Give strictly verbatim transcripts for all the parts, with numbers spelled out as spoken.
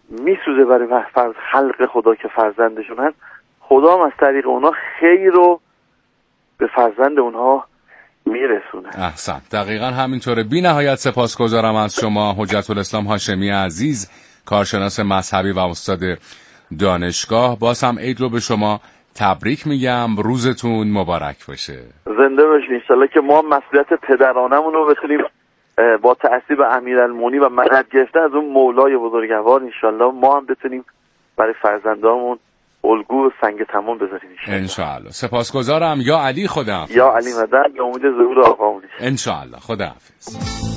میسوزه برای فرض خلق خدا که فرزندشون هست، خدا هم از طریق اونها خیر رو به فرزند اونها میرسونه. احسن، دقیقاً همینطوره. بی نهایت سپاسگزارم از شما حجت الاسلام هاشمی عزیز، کارشناس مذهبی و استاد دانشگاه. باز هم عید رو به شما تبریک میگم، روزتون مبارک باشه. زنده باشین. انشالله که ما مسئولیت پدرانمون رو بتونیم با تأسیب امیرالمومنین و مدد گرفته از اون مولای بزرگوار انشالله ما هم بتونیم برای فرزندامون الگو و سنگ تمام بذاریم انشالله. سپاسگزارم. یا علی، خداحافظ. یا علی مدد، به امید ظهور آقامون انشالله. خداحافظ.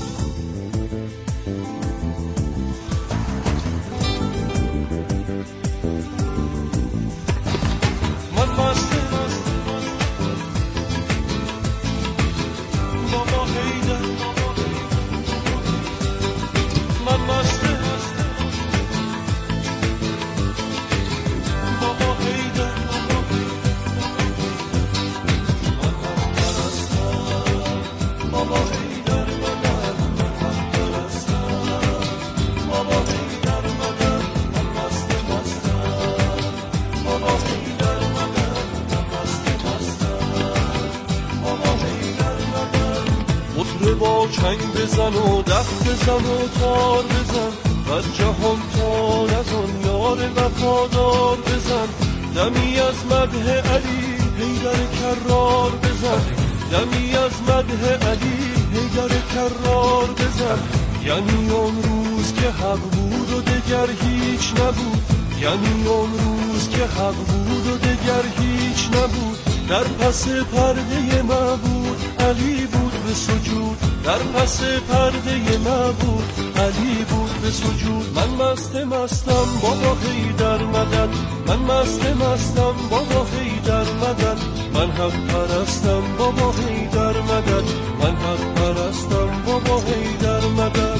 با چنگ بزن و دف بزن و تار بزن، از جهان تار از آن یار وفادار بزن. دمی از مدح علی حیدر کرار بزن، دمی از مدح علی حیدر کرار بزن. یعنی اون روز که حق بود و دگر هیچ نبود، یعنی اون روز که حق بود و دگر هیچ نبود. در پس پرده معبود علی بود به سجود، در پس پرده معبود علی بود به سجود. من مست مستم بابا حیدر مدد، من مست مستم بابا حیدر مدد. من حق پرستم بابا حیدر مدد، من حق پرستم بابا حیدر مدد.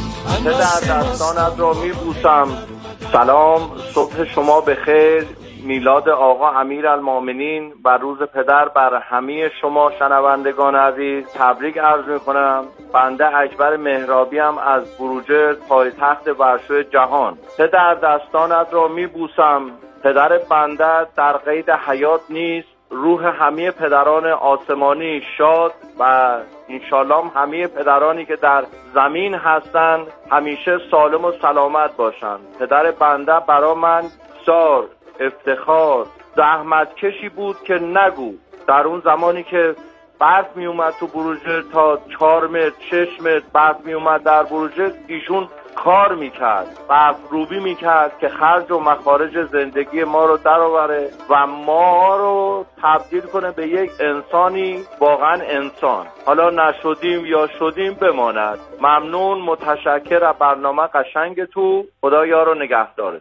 در دستانت را میبوسم. سلام، صبح شما بخیر. میلاد آقا امیرالمومنین و روز پدر بر همه شما شنوندگان عزیز تبریک عرض میکنم. بنده اکبر مهرابی هم از بروجرد، پایتخت ورشو جهان. پدر دستانت را میبوسم. پدر بنده در قید حیات نیست. روح همه پدران آسمانی شاد و انشالله همه پدرانی که در زمین هستند همیشه سالم و سلامت باشند. پدر بنده برا من سار افتخار زحمت کشی بود که نگو. در اون زمانی که برف می اومد تو بروجرد تا چهار متر شش متر برف می اومد در بروجرد، ایشون کار میکرد، برف روبی میکرد که خرج و مخارج زندگی ما رو در آوره و ما رو تبدیل کنه به یک انسانی واقعا انسان. حالا نشدیم یا شدیم بماند. ممنون، متشکر از برنامه قشنگ تو. خدا یار و نگهدارت.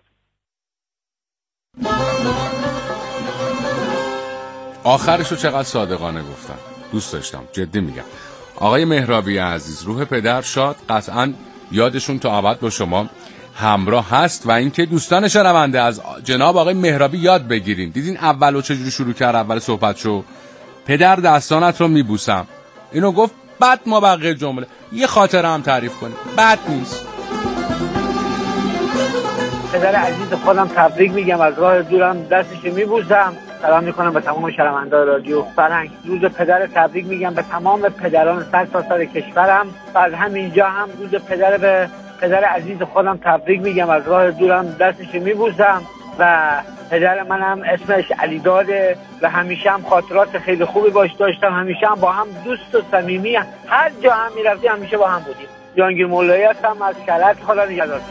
آخرشو چقدر صادقانه گفتم، دوست داشتم، جدی میگم. آقای مهرابی عزیز، روح پدر شاد، قطعا یادشون تا ابد با شما همراه هست. و اینکه دوستان شنونده از جناب آقای مهرابی یاد بگیرین. دیدین اولو چجوری شروع کرد؟ اول صحبتشو پدر دستانت رو میبوسم، اینو گفت، بعد ما بقیه جمله یه خاطره هم تعریف کنیم، بد نیست. پدر عزیز خودم تبریک میگم، از راه دورم دستش میبوسم. سلام میکنم به تمام شنوندگان رادیو فرهنگ. روز پدر تبریک میگم به تمام پدران سرتاسر کشورم. و از همینجا هم روز پدر به پدر عزیز خودم تبریک میگم، از راه دورم دستش میبوسم. و پدر منم اسمش علی داده و همیشه هم خاطرات خیلی خوبی باش داشتم. همیشه هم با هم دوست و صمیمی، هر جا هم میرفتیم همیشه با هم بودیم. جهانگیر مولایی هستم از شلت. خدا نگهدار.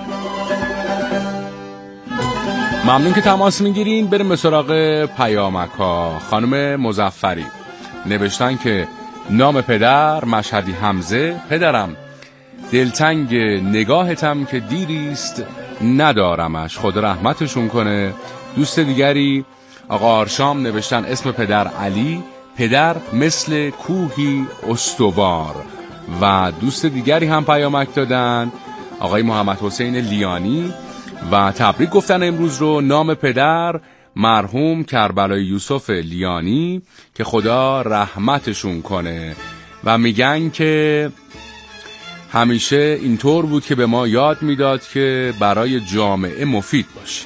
ممنون که تماس میگیرین. بریم به سراغ پیامک ها. خانم مظفری نوشتن که نام پدر مشهدی حمزه. پدرم دلتنگ نگاهتم که دیریست ندارمش، خدا رحمتشون کنه. دوست دیگری آقا آرشام نوشتن اسم پدر علی، پدر مثل کوهی استوار. و دوست دیگری هم پیامک دادن آقای محمد حسین لیانی و تبریک گفتن امروز رو. نام پدر مرحوم کربلای یوسف لیانی که خدا رحمتشون کنه. و میگن که همیشه اینطور بود که به ما یاد میداد که برای جامعه مفید باشیم.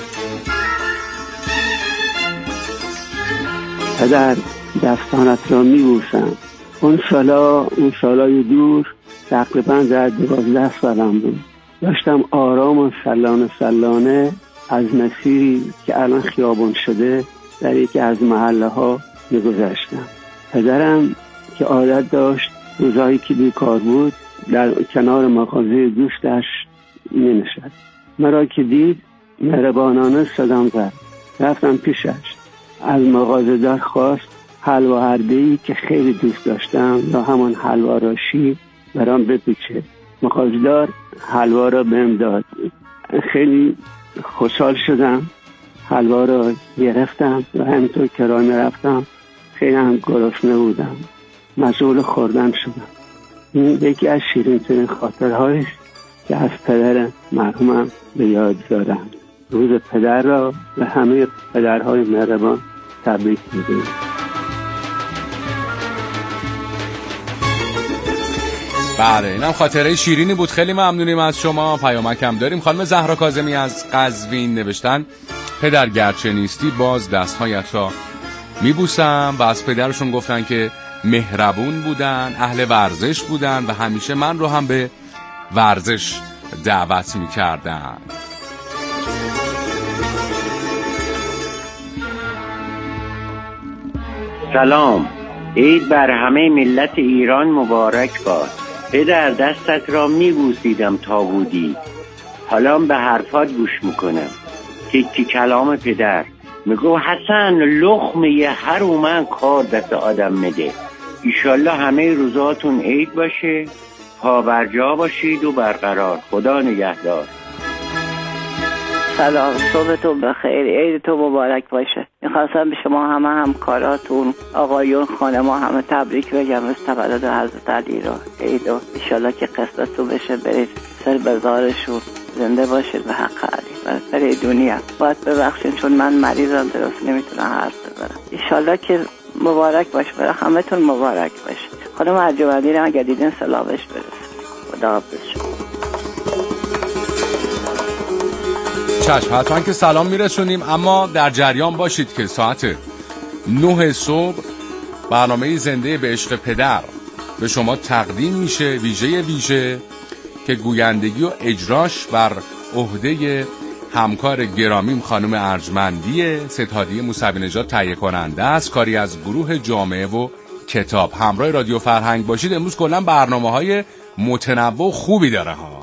پدر، دستانت را میبوسم. اون سالا اون سالای دور تقریبا در دوازده سالم بود. داشتم آرام و سلانه سلانه از مسیری که الان خیابان شده در یکی از محله ها میگذشتم. پدرم که عادت داشت روزایی که بیکار بود در کنار مغازه دوستش می نشست. مرا که دید مهربانانه صدام زد. رفتم پیشش. از مغازه دار خواست حلوا هرده‌ای که خیلی دوست داشتم یا همان حلوا راشی برام بپیچه. مغازه دار حلوا را بهم داد. خیلی خوشحال شدم. حلوا را گرفتم و همینطور که راه میرفتم خیلی هم گرسنه بودم. مشغول خوردن شدم. این یکی از شیرین‌ترین خاطرهایی که از پدر مرحومم به یاد دارم. روز پدر را به همه پدرهای مهربان تبریک میگم. بله، اینم خاطره شیرینی بود. خیلی ممنونیم از شما. پیامکم داریم. خانم زهرا کاظمی از قزوین نوشتن پدر گرچه نیستی باز دستهایت را میبوسم و از پدرشون گفتن که مهربون بودن، اهل ورزش بودن و همیشه من رو هم به ورزش دعوت میکردن. سلام، عید بر همه ملت ایران مبارک باد. پدر دستت را میبوسیدم تا بودی، حالا به حرفات گوش میکنم. تیکی کلام پدر میگو حسن لخمه هر اومن کار دست آدم میده. ایشالله همه روزاتون عید باشه، پا برجا باشید و برقرار. خدا نگهدار. سلام، صبحتون بخیر، عیدتون مبارک باشه. میخواستم به شما همه همکاراتون، آقایون، خانما همه تبریک بگم از تولد حضرت علی رو. عید و ایشالله که قصدتون بشه برید سر بزارشون، زنده باشید به حق علی. برای دنیا باید ببخشید چون من مریضم درست نمیتونم حرف بزنم. ایشالله که مبارک باشه، برای همه تون مبارک باشه. خانم ارجمندی رو اگر دیدین سلامش برسید. خدا حافظ شما. چشم، حتما که سلام میرسونیم، اما در جریان باشید که ساعت نه صبح برنامه زنده به عشق پدر به شما تقدیم میشه، ویژه ویژه که گویندگی و اجراش بر عهده همکار گرامیم خانم ارجمندی ستادی موسوی نژاد تهیه کننده است. کاری از گروه جامعه و کتاب. همراه رادیو فرهنگ باشید. امروز کلا برنامه‌های متنوع خوبی داره ها.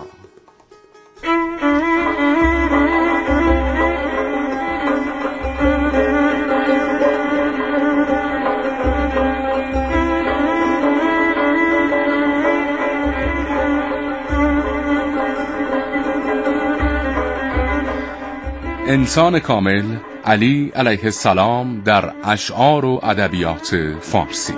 انسان کامل علی علیه السلام در اشعار و ادبیات فارسی.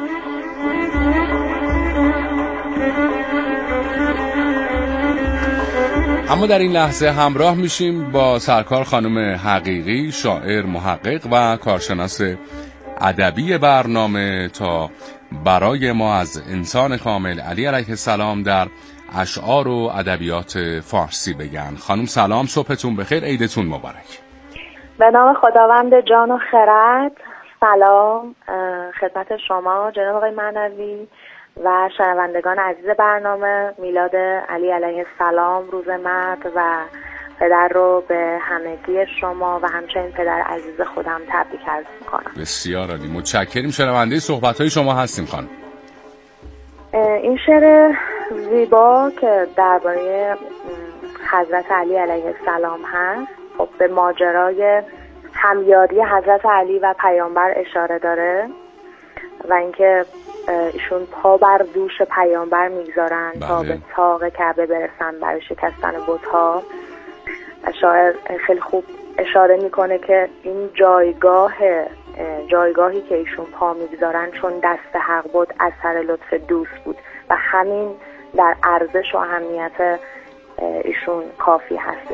اما در این لحظه همراه میشیم با سرکار خانم حقیقی، شاعر، محقق و کارشناس ادبی برنامه، تا برای ما از انسان کامل علی علیه السلام در اشعار و ادبیات فارسی بگن. خانم سلام، صبحتون بخیر، عیدتون مبارک. به نام خداوند جان و خرد. سلام خدمت شما جناب آقای معنوی و شنوندگان عزیز برنامه. میلاد علی علیه السلام روز مرد و پدر رو به همگی شما و همچنین پدر عزیز خودم تبریک عرض میکنم. بسیار عالی، متشکریم. شنونده صحبت‌های شما هستیم خانم. این شعر زیبا که درباره حضرت علی علیه السلام هست، خب به ماجرای همیاری حضرت علی و پیامبر اشاره داره و اینکه ایشون پا بر دوش پیامبر میگذارن تا به طاق کعبه برسن برای شکستن بت‌ها. شاعر خیلی خوب اشاره میکنه که این جایگاه جایگاهی که ایشون پا میگذارن چون دست حق بود اثر لطف دوست بود و همین در ارزش و اهمیت ایشون کافی هستش.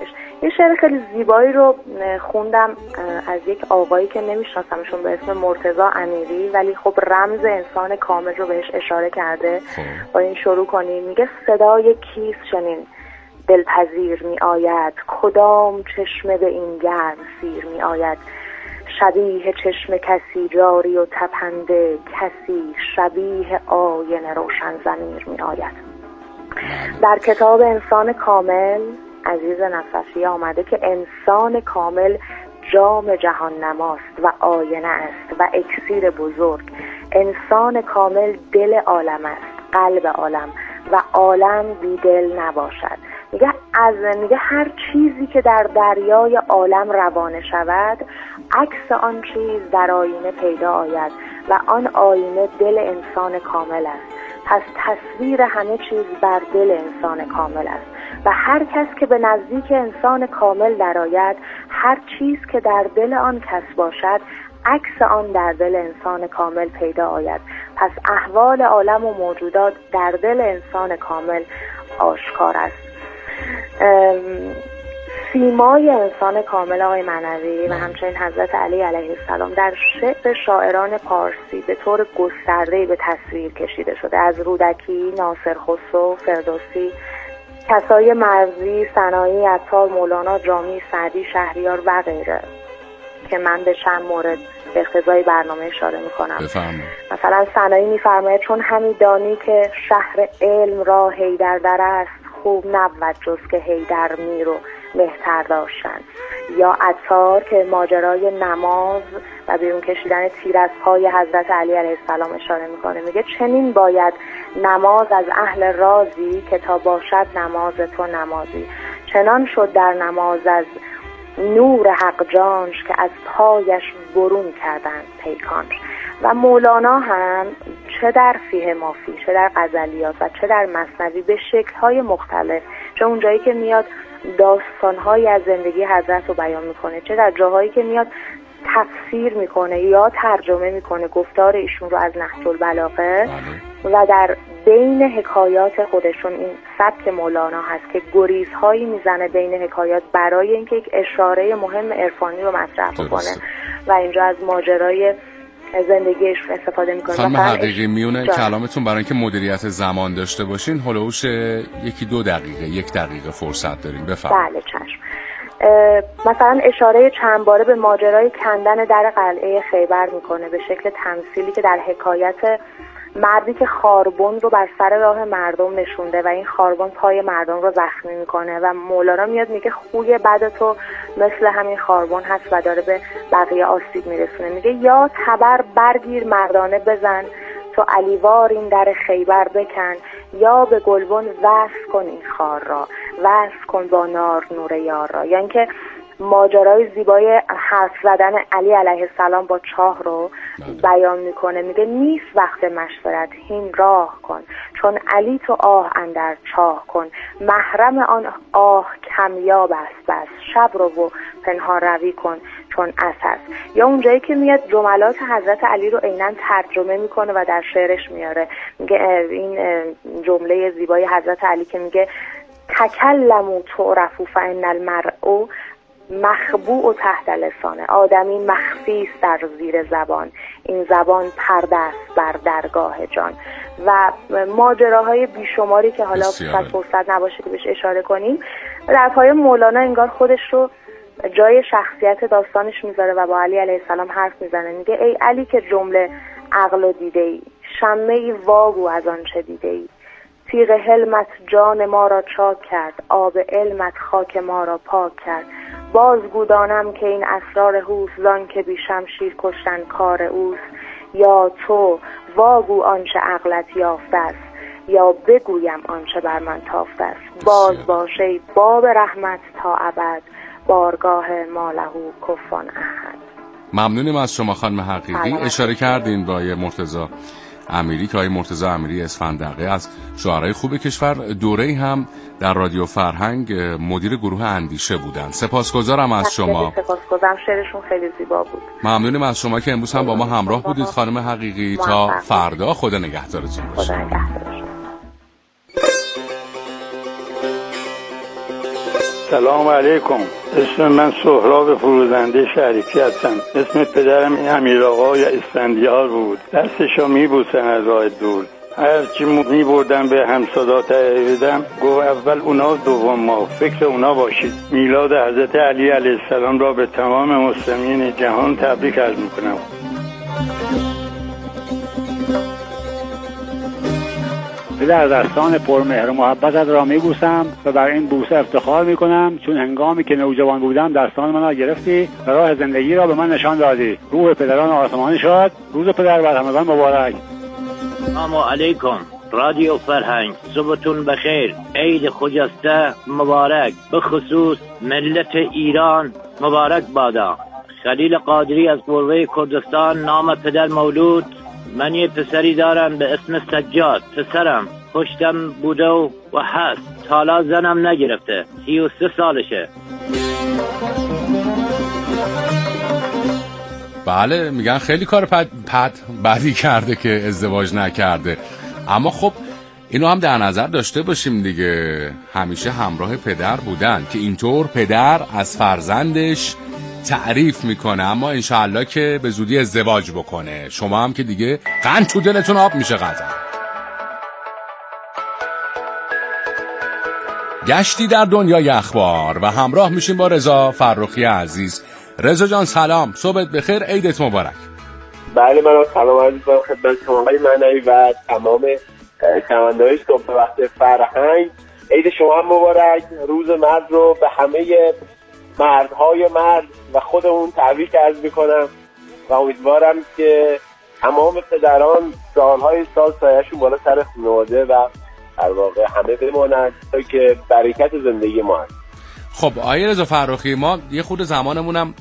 یه شعر خیلی زیبایی رو خوندم از یک آقایی که نمیشناسمشون به اسم مرتضی امیری، ولی خب رمز انسان کامل رو بهش اشاره کرده. با این شروع کنیم. میگه صدای کیست چنین دلپذیر می آید، کدام چشمه به این گرم سیر می آید، شبیه چشم کسی جاری و تپنده، کسی شبیه آینه روشن ضمیر می آید. در کتاب انسان کامل عزیز نفسی آمده که انسان کامل جام جهان نماست و آینه است و اکسیر بزرگ. انسان کامل دل عالم است، قلب عالم، و عالم بی دل نباشد. میگه از میگه هر چیزی که در دریای عالم روانه شود، عکس آن چیز در آینه پیدا آید و آن آینه دل انسان کامل است. پس تصویر همه چیز بر دل انسان کامل است و هر کس که به نزدیک انسان کامل درآید، هر چیز که در دل آن کس باشد، عکس آن در دل انسان کامل پیدا آید. پس احوال عالم و موجودات در دل انسان کامل آشکار است. سیمای انسان کامل آقای معنوی و همچنین حضرت علی علیه السلام در شعر شاعران پارسی به طور گسترده‌ای به تصویر کشیده شده. از رودکی، ناصر خسرو، فردوسی، کسای مرزی، سنایی، عطار، مولانا، جامی، سعدی، شهریار و غیره که من به چند مورد به اقتضای برنامه اشاره میکنم. بفرمایید. مثلا سنایی میفرماید چون همی دانی که شهر علم را حیدر در است، خوب نبود جز که حیدر میر و مهتر داشتن. یا عطار که ماجرای نماز و بیرون کشیدن تیر از پای حضرت علی علیه السلام اشاره میکنه. میگه چنین باید نماز از اهل رازی که تا باشد نماز تو نمازی. چنان شد در نماز از نور حق جانش که از پایش برون کردن پیکانش. و مولانا هم چه در فیه مافی، چه در غزلیات و چه در مثنوی به شکل‌های مختلف، چه اونجایی که میاد داستان‌هایی از زندگی حضرت رو بیان میکنه، چه در جاهایی که میاد تفسیر میکنه یا ترجمه میکنه گفتار ایشون رو از نهج البلاغه و در بین حکایات خودشون این سبک مولانا هست که گریزهایی میزنه بین حکایات برای اینکه یک اشاره مهم عرفانی رو مطرح کنه و اینجا از ماجرای زندگیش استفاده میکنه. خانم حقیقی میونه کلامتون برای اینکه مدیریت زمان داشته باشین هلوش یکی دو دقیقه یک دقیقه فرصت داریم. بفرمایید. بله چشم. مثلا اشاره چند باره به ماجرای کندن در قلعه خیبر میکنه به شکل تمثیلی که در حکایت مردی که خاربن رو بر سر راه مردم نشونده و این خاربن پای مردم رو زخمی میکنه و مولانا میاد میگه خوی بد تو مثل همین خاربن هست و داره به بقیه آسیب میرسونه. میگه یا تبر برگیر مردانه بزن تو علیوار این در خیبر بکن، یا به گلبن وصل کن این خار را، وصل کن با نار نور یار را. یعنی که ماجرای زیبای حرف زدن علی علیه السلام با چاه رو بیان میکنه. میگه نیست وقت مشورت هین راه کن، چون علی تو آه اندر چاه کن، محرم آن آه کمیاب است بس، شب رو و پنهان روی کن چون اساس. یا اونجایی که میاد جملات حضرت علی رو عیناً ترجمه میکنه و در شعرش میاره. میگه این جمله زیبای حضرت علی که میگه تکلموا تعرفوا فان المرء مخبوع تحت لسانه، آدمی مخفی است در زیر زبان، این زبان پرده است بر درگاه جان. و ماجراهای بیشماری که حالا شاید فرصت نباشه که بهش اشاره کنیم. در پای مولانا انگار خودش رو جای شخصیت داستانش میذاره و با علی علیه السلام حرف میزنه. میگه ای علی که جمله عقل و دیده ای، شمه ای واگو از آن چه دیده ای، تیغ حلمت جان ما را چاک کرد، آب علمت خاک ما را پاک کرد. باز گودانم که این اسرار هوست، زان که بی شمشیر کشتن کار اوست. یا تو واگو آنچه عقلت یافته است، یا بگویم آنچه بر من تافته است. باز باشه باب رحمت تا ابد، بارگاه مالهو کفان احد. ممنونیم از شما خانم حقیقی. اشاره کردین با مرتضی امیری که آقای مرتضی امیری اسفندقی از شاعرای خوب کشور دوره هم در رادیو فرهنگ مدیر گروه اندیشه بودن. سپاسگزارم از شما. سپاسگزارم، شعرشون خیلی زیبا بود. ممنونیم از شما که امروز هم با ما همراه بودید خانم حقیقی. تا فردا خدا نگهدارتون باشه. خدا نگهدار. سلام علیکم. اسم من سهراب فروزنده شریفی هستم. اسم پدرم امیر آقا یا اسفندیار بود. دستشو میبوسن از راه دور. هرچی میبردم به همسادا تهیدم گفت اول اونا دوم ما، فکر اونا باشید. میلاد حضرت علی علیه السلام را به تمام مسلمین جهان تبریک عرض میکنم. در دستان پرمهر و محبتت را میبوسم و بر این بوسه افتخار میکنم، چون هنگامی که نوجوان بودم دستان من را گرفتی و راه زندگی را به من نشان دادی. روح پدران آسمانی شاد. روز پدر بر همگان مبارک. سلام علیکم رادیو فرهنگ، صبحتون بخیر. عید خجسته مبارک، به خصوص ملت ایران مبارک بادا. خلیل قادری از قوه کردستان. نام پدر مولود. من یه پسری دارم به اسم سجاد. پسرم پشتم بوده و هست، حالا زنم نگرفته، سی و سه سالشه. بله میگن خیلی کار پد, پد بدی کرده که ازدواج نکرده، اما خب اینو هم در نظر داشته باشیم دیگه، همیشه همراه پدر بودن که اینطور پدر از فرزندش تعریف میکنه، اما انشاءالله که به زودی ازدواج بکنه. شما هم که دیگه قند تو دلتون آب میشه قطعا. گشتی در دنیای اخبار و همراه میشیم با رضا فرخی عزیز. رضا جان سلام، صبحت بخیر، عیدت مبارک. بله من سلام عرض می‌کنم خدمت شما آقای معنوی و تمام شنونده‌های صبح وقت فرهنگ. عید شما هم مبارک. روز مرد رو به همه مردهای مرد و خودمون تبریک عرض میکنم و امیدوارم که تمام پدران سالهای سال سایه‌شون بالا سر خانواده و در واقع همه بمانند تا که برکت زندگی ما هست. خب آقای رضا فرخی، ما یه خود زمانمونم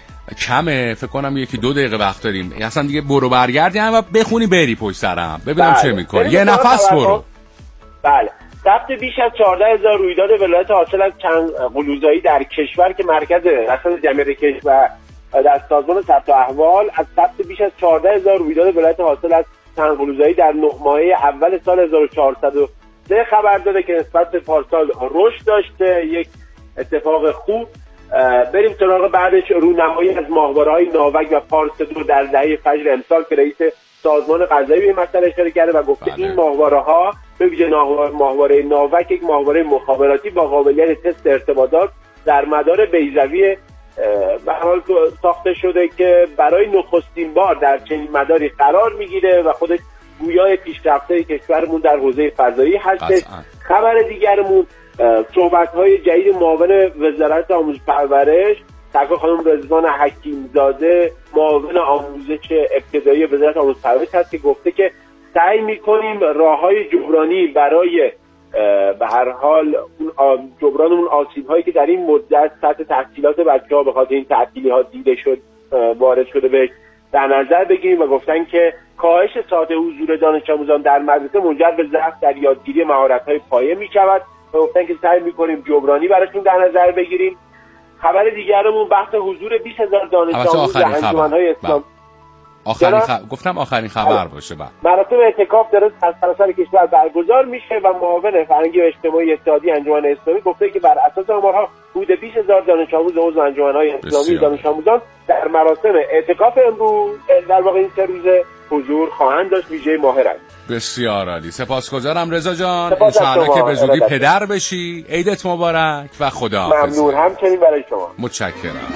کمه، فکر کنم یکی دو دقیقه وقت داریم، اصلا دیگه برو برگردی و بخونی بری پشت سرم ببینم بله. چه میکنی، یه نفس برو. بله. ثبت بیش از چهارده هزار رویداد ولایت حاصل از چند قلوزایی در کشور که مرکز رصد جمعیت کشور در سازمان ثبت احوال از ثبت بیش از چهارده هزار رویداد ولایت حاصل از چند قلوزایی در نه ماهه اول سال هزار و چهارصد و سه خبر داده که نسبت به پارسال رشد داشته، یک اتفاق خوب. بریم سراغ بعدش رونمایی از ماهواره‌های ناوک و پارس دو در دهه فجر امسال که رئیس سازمان قضایی به این مسئله اشاره کرده و گفته بله. این ماهواره‌ها به ویژه ماهواره ناوک یک ماهواره مخابراتی با قابلیت تست ارتباطات در مدار بیضوی به حال ساخته شده که برای نخستین بار در چنین مداری قرار میگیره و خودش گویای پیشرفته کشورمون در حوزه فضایی هستش. خبر دیگرمون صحبت‌های جدید معاون وزارت آموزش پرورش سرکار خانم رضوان حکیمزاده معاون آموزش ابتدایی وزارت آموزش پرورش هست که گفته که سعی می‌کنیم راه‌های جبرانی برای به هر حال اون جبران اون آسیب‌هایی که در این مدت سطح تحصیلات بچه‌ها به خاطر این تعطیلی‌ها دیده شد وارد شده به در نظر بگیریم و گفتن که کاهش ساعت حضور دانش آموزان در مدرسه منجر به ضعف در یادگیری مهارت‌های پایه می‌شود و گفتن که سعی می‌کنیم جبرانی براشون در نظر بگیریم. خبر دیگرمون بحث حضور بیست هزار دانش آموز در انجمن‌های اسلام. آخرین خبر گفتم آخرین خبر باشه. بعد مراسم اعتکاف در از سراسر کشور برگزار میشه و معاون فرهنگی و اجتماعی اتحادیه انجمن اسلامی گفته که بر اساس آمارها حدود بیست هزار دانش آموز عضو انجمن‌های اسلامی دانش آموزان در مراسم اعتکاف امروز در واقع این سه روزه حضور خواهند داشت ویژه ماه رجب. بسیار عالی، سپاسگزارم رضا جان. ان شاءالله که به زودی پدر بشی. عیدت مبارک و خداحافظ. ممنون، همچنین برای شما. متشکرم.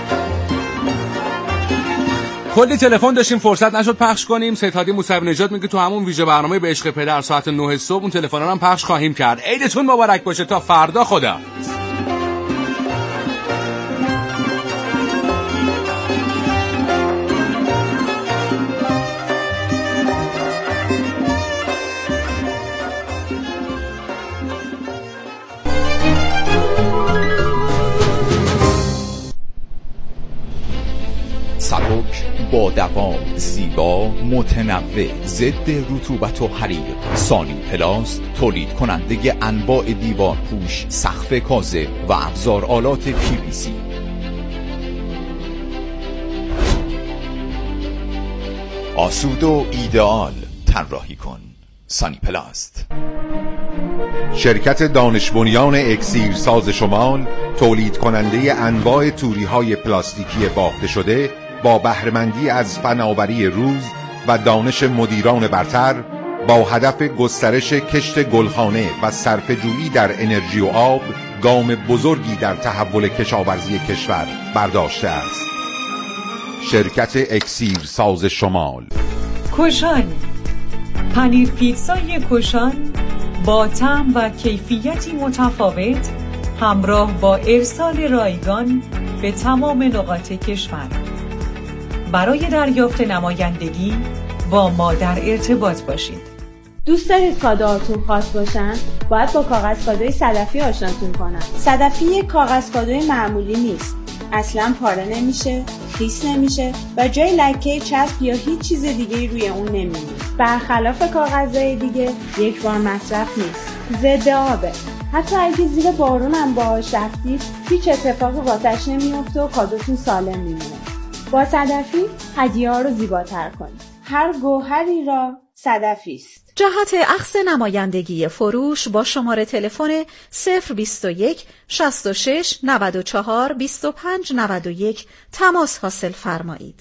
کلی تلفن داشتیم فرصت نشد پخش کنیم. سید هادی موسوی نژاد میگه تو همون ویژه برنامه به عشق پدر ساعت نه صبح اون تلفن‌ها هم پخش خواهیم کرد. عیدتون مبارک باشه تا فردا. خدا سبک، با دوام، زیبا، متنوع، ضد رطوبت و حریق. سانی پلاست تولید کننده انواع دیوار پوش، سقف کاذب و ابزار آلات پی وی سی. آسود و ایدئال طراحی کن. سانی پلاست. شرکت دانش بنیان اکسیر ساز شمال تولید کننده انواع توری‌های پلاستیکی بافته شده با بهره‌مندی از فناوری روز و دانش مدیران برتر با هدف گسترش کشت گلخانه و صرفه‌جویی در انرژی و آب گام بزرگی در تحول کشاورزی کشور برداشته است. شرکت اکسیر ساز شمال. کوشان، پنیر پیتزای کوشان با طعم و کیفیتی متفاوت همراه با ارسال رایگان به تمام نقاط کشور. برای دریافت نمایندگی با ما در ارتباط باشید. دوست دارید کادوهاتون خاص باشن؟ باید با کاغذ کادوی صدفی آشناتون کنن. صدفی یک کاغذ کادوی معمولی نیست. اصلاً پاره نمیشه، خیس نمیشه و جای لکه چسب یا هیچ چیز دیگه روی اون نمیمونه. برخلاف کاغذهای دیگه یک بار مصرف نیست. ضد آبه. حتی اگه زیر بارون هم باهاش رفتید هیچ اتفاقی واسش نمیفته و کادوتون سالم میمونه. با صدفی هدیه ها رو زیباتر کنید. هر گوهری را صدفی است. جهت اخذ نمایندگی فروش با شماره تلفن صفر بیست و یک شصت و شش نود و چهار بیست و پنج نود و یک تماس حاصل فرمایید.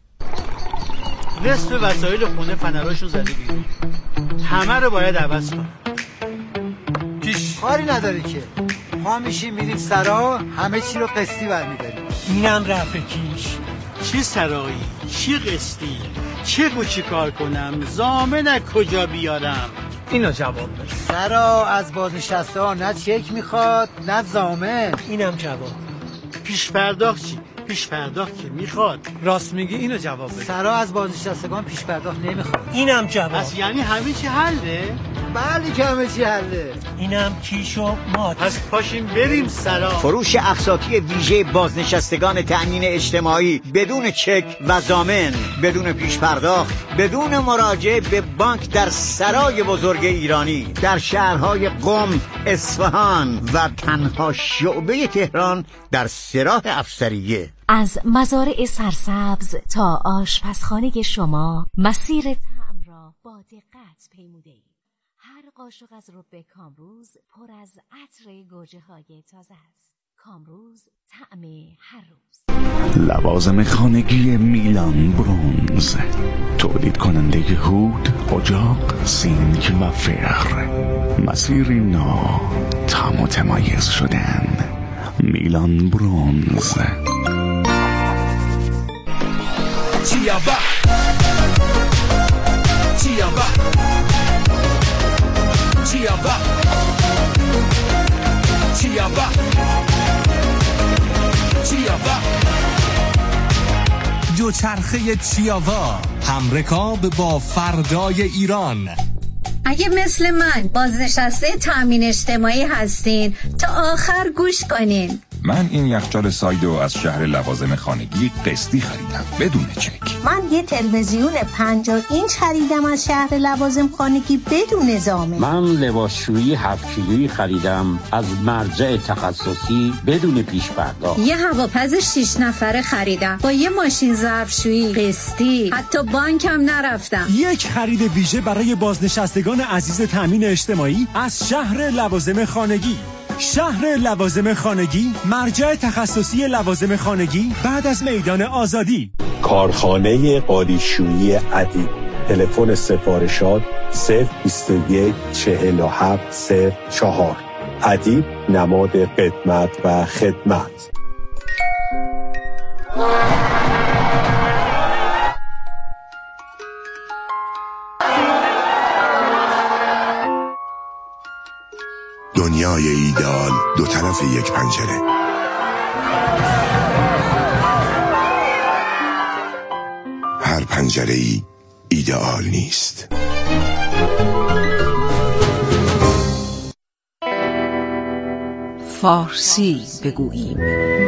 نصف وسایل خونه فنراشون زده بیرون. همه رو باید عوض کنم. پیش کاری نداره که ما میشیم میریم سرا، همه چی رو قسطی برمیداریم. اینم رفع کیش. چی سرایی؟ چی قسطی؟ چه گو چی کار کنم؟ ضامن کجا بیارم؟ اینو جواب بده. سرا از بازنشسته ها نه چک میخواد نه ضامن. اینم جواب. پیش پرداخت چی؟ پیش پرداخت که میخواد. راست میگی، اینو جواب بده. سرا از بازنشستگان پیش پرداخت نمیخواد. اینم جواب. پس یعنی همه چی حله؟ بله که همه چی حله. اینم کیشو مات. پس پاشیم بریم سرا. فروش اقساطی ویژه بازنشستگان تأمین اجتماعی بدون چک و ضامن، بدون پیش پرداخت، بدون مراجعه به بانک در سرای بزرگ ایرانی در شهرهای قم، اصفهان و تنها شعبه تهران در سراح افسریه. از مزارع سرسبز تا آشپزخانه شما مسیر طعم را با دقت پیموده ایم. هر قاشق از رب کامروز پر از عطر گوجه های تازه است. کامروز طعم هر روز. لوازم خانگی میلان برونز، تولید کننده هود، اجاق، سینک و فر. مسیری نو تا متمایز شدن. میلان برونز. چیابا چیابا چیابا چیابا چیابا دوچرخه چیاوا، همرکاب با فردای ایران. اگه مثل من بازنشسته تأمین اجتماعی هستین تا آخر گوش کنین. من این یخچال سایدو از شهر لوازم خانگی قسطی خریدم بدون چک. من یه تلویزیون پنجاه اینچ خریدم از شهر لوازم خانگی بدون ضامن. من لباسشویی هفت کیلویی خریدم از مرجع تخصصی بدون پیش پرداخت. یه هواپز شش نفره خریدم با یه ماشین ظرفشویی قسطی، حتی بانک هم نرفتم. یک خرید ویژه برای بازنشستگان عزیز تأمین اجتماعی از شهر لوازم خانگی. شهر لوازم خانگی، مرجع تخصصی لوازم خانگی بعد از میدان آزادی. کارخانه قالیشویی ادیب. تلفن سفارشات صفر بیست و یک چهل و هفت صفر چهار. ادیب نماد قدمت و خدمت. دنیای ایدئال دو طرف یک پنجره. هر پنجره‌ای ایدئال نیست. فارسی بگوییم.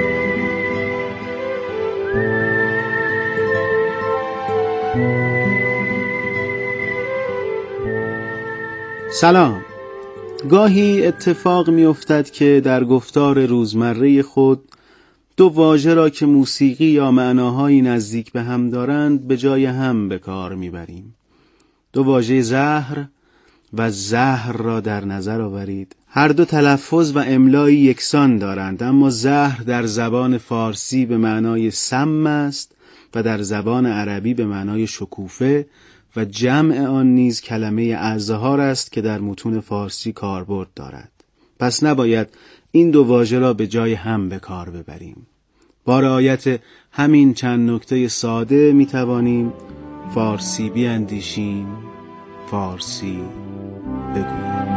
سلام. گاهی اتفاق می افتد که در گفتار روزمره خود دو واژه را که موسیقی یا معناهایی نزدیک به هم دارند به جای هم به کار می بریم. دو واژه زهر و زهر را در نظر آورید. هر دو تلفظ و املایی یکسان دارند، اما زهر در زبان فارسی به معنای سم است و در زبان عربی به معنای شکوفه و جمع آن نیز کلمه ازهار است که در متون فارسی کاربرد دارد. پس نباید این دو واژه را به جای هم به کار ببریم. با رعایت همین چند نکته ساده می توانیم فارسی بیاندیشیم، فارسی بگوییم.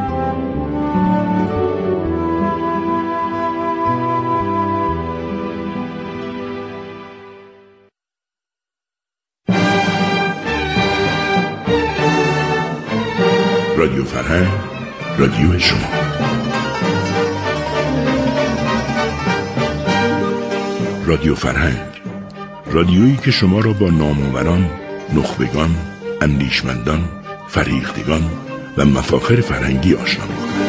رادیو فرهنگ، رادیو شما. رادیو فرهنگ، رادیویی که شما را با نامآوران، نخبگان، اندیشمندان، فریختگان و مفاخر فرهنگی آشنا می‌کند.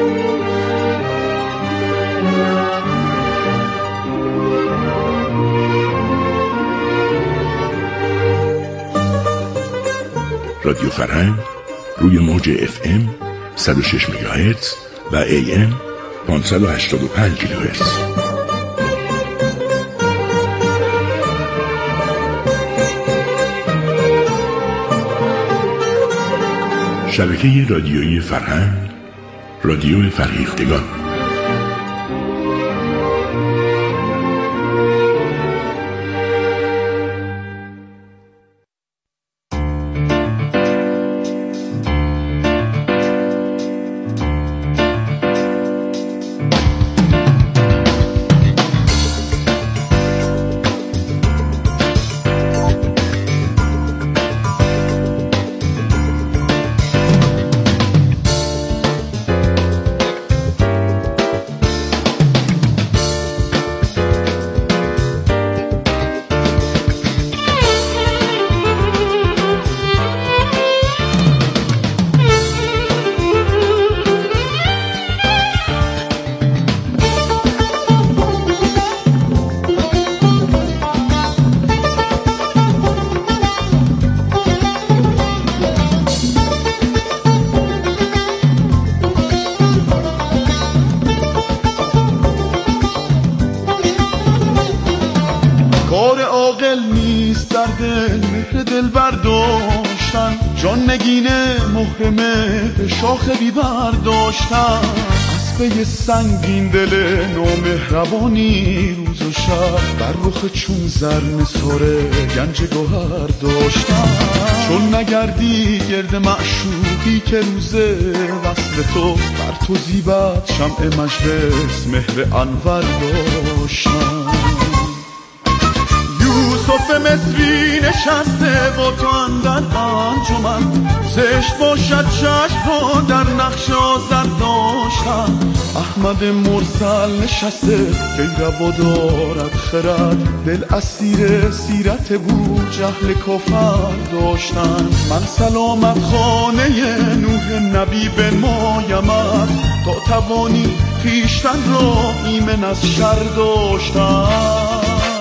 رادیو فرهنگ روی موج اف ام صد و شش مگاهرتز و ای ام پانصد و هشتاد و پنج کیلوهرتز. شبکه رادیویی فرهنگ، رادیو فریختگان. شاخه بی برداشتن اسبه سنگین دل نامهربانی روز و شب بر رخ چون زر نثاره گنج گوهر داشتن. چون نگردی گرد معشوقی که روز وصل تو بر تو زیبد شمع مجلس مهر انور داشتن. یوسف مصری نشسته با تو اندر انجمن، زشت باشد چشم را در نقش آزر داشتن. احمد مرسل نشسته پیرو دارد خرد، دل اسیر سیرت بو جهل کافر داشتن. من سلامت خانه نوح نبی بنمایمت، تا توانی خویشتن را ایمن از شر داشتن.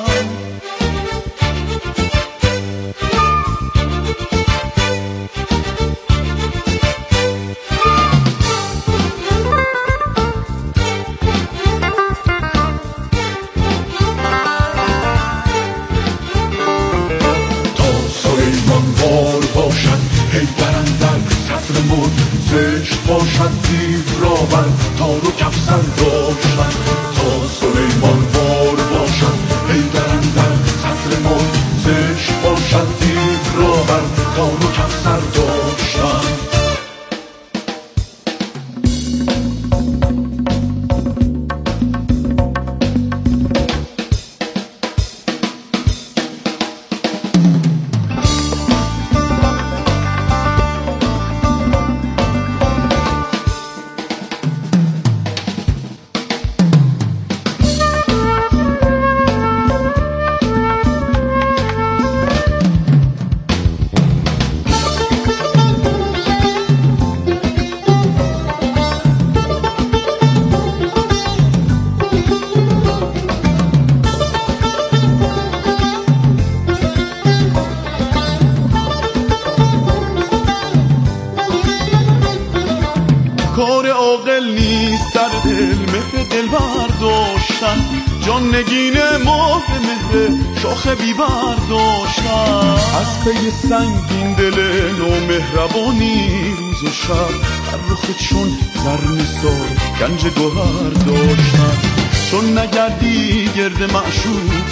باشد دیو را بر تار و کفزر داشتن، تا سلیمان وار باشد داشتن، جان نگین مهر مهر شاخ بیبر داشتن. از پی سنگین دل نو مهربانی روز و شب، هر رخ چون زر نثار گنج گوهر داشتن. چون نگردی گرد معشوق